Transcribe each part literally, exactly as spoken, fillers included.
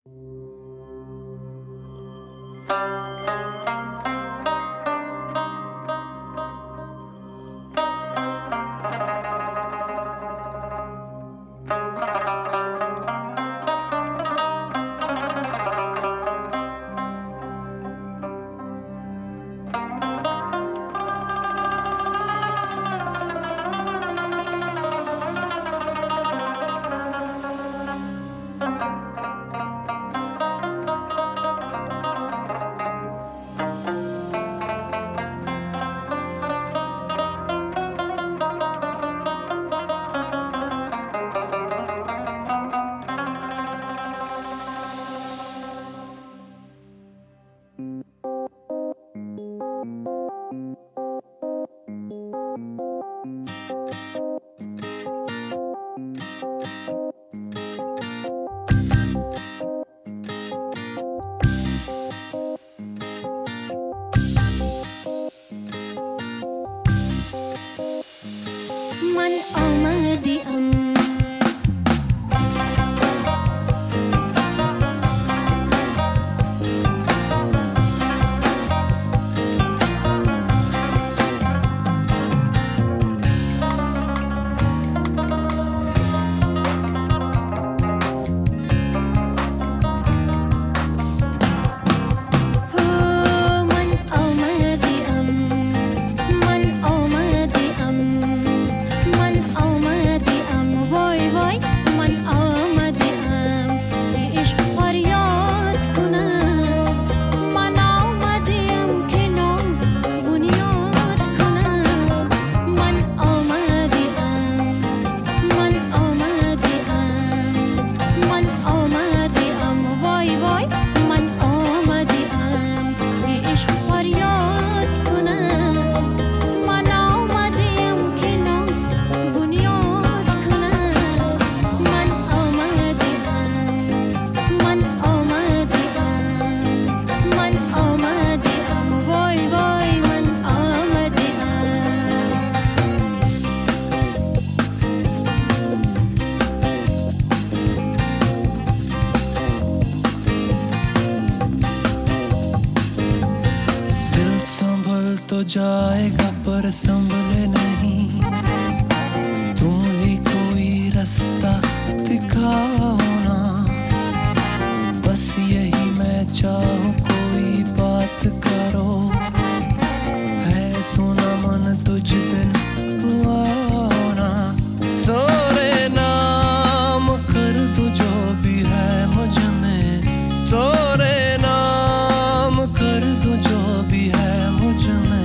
जाएगा पर संभले नहीं, तुम ही कोई रास्ता दिखाओ ना, बस यही मैं चाहूँ कोई बात करो, है सुना मन तुझ बिन आओ ना, तेरे नाम कर दो जो भी है मुझ में, तेरे नाम कर दो जो भी है मुझ में,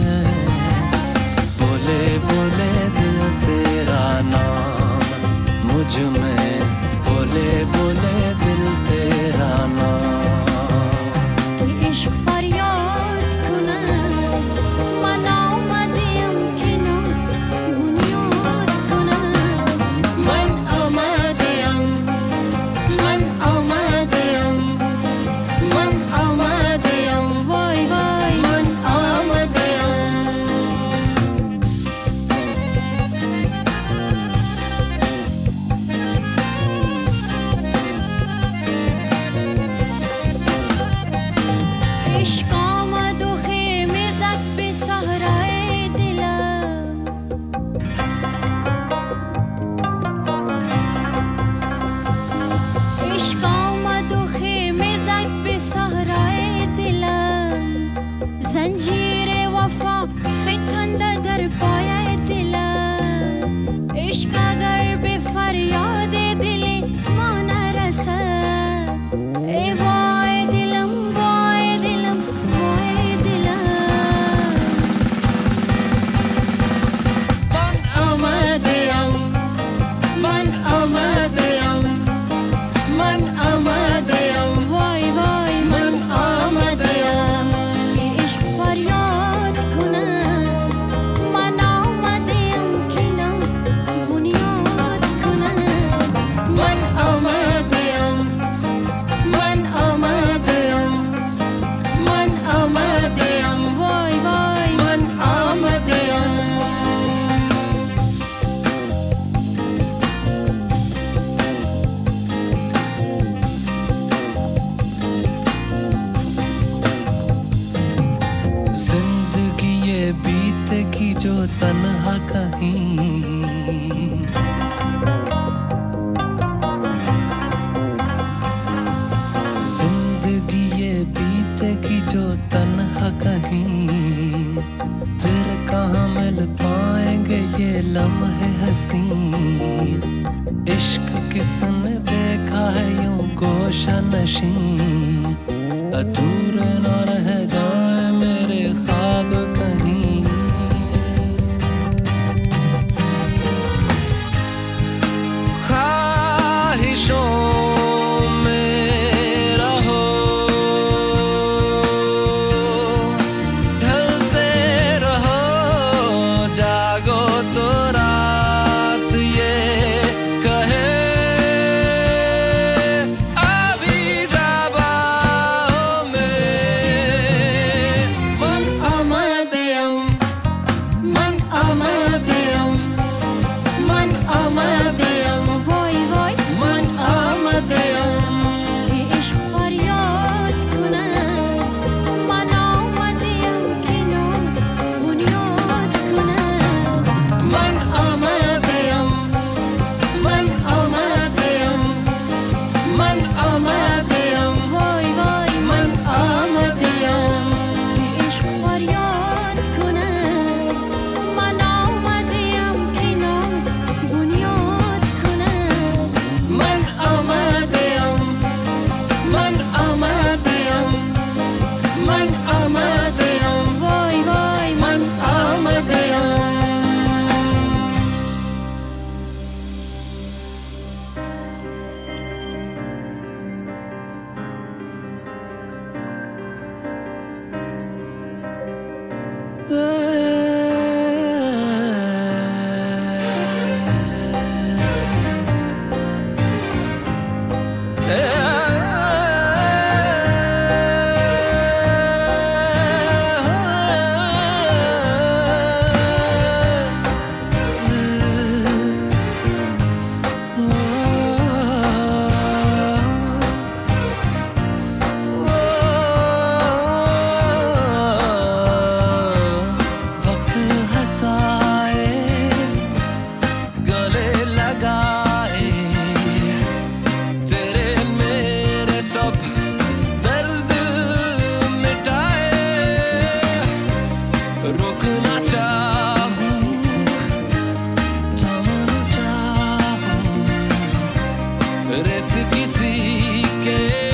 बोले दिल तेरा नाम मुझ में, बोले बोले दिल तेरा नाम। इश्क फरियाद کنم من آمدیم که ناز بنیاد کنم، من آمدیم من آمدیم من آمدیم وای وای من آمدیم. عشق آمد و خیمه زد به صحرای دلم، عشق آمد و خیمه زد به صحرای دلم، زنجیر وفا فکنده در پای دلم، عشق اگر به فریاد دل ما نرسد، ای وای دلم وای دلم وای دلم. من آمدیم من آمدیم من آمدیم وای وای من آمدیم. عشق فریاد کنم من آمدیم که ناز بنیاد کنم، من آمدیم من آمدیم من آمدیم وای وای من آمدیم. जो तन्हा कहीं। जिंदगी ये बीतेगी जो तन्हा कहीं, फिर कहाँ मिल पाएंगे ये लम्हे हसीन। इश्क किसने देखा है यूं गोशा नशीं, अधूरे न रह जाए मेरे ख्वाब कहीं। ख्वाहिशों में रहो, ढलते रहो, जागो तो रात ये कहे अभी जाबाओ में। मन अमदयम, मन अमदयम, मन अमदयम, وای وای मन अमदयम। ای عشق فریاد کنم، من آمدیم کنار بنیاد کنم. من آمدیم، من آمدیم، من آمدیم، وای وای من آمدیم. ای عشق فریاد کنم، من آمدیم کنار بنیاد کنم. من آمدیم، من آمدیم، من آمدیم، وای وای من آمدیم. वक्त हंसाए, गले लगाए, तेरे मेरे सब दर्द मिटाए। रुकना चाहूं, थमना चाहूं, रेत किसी के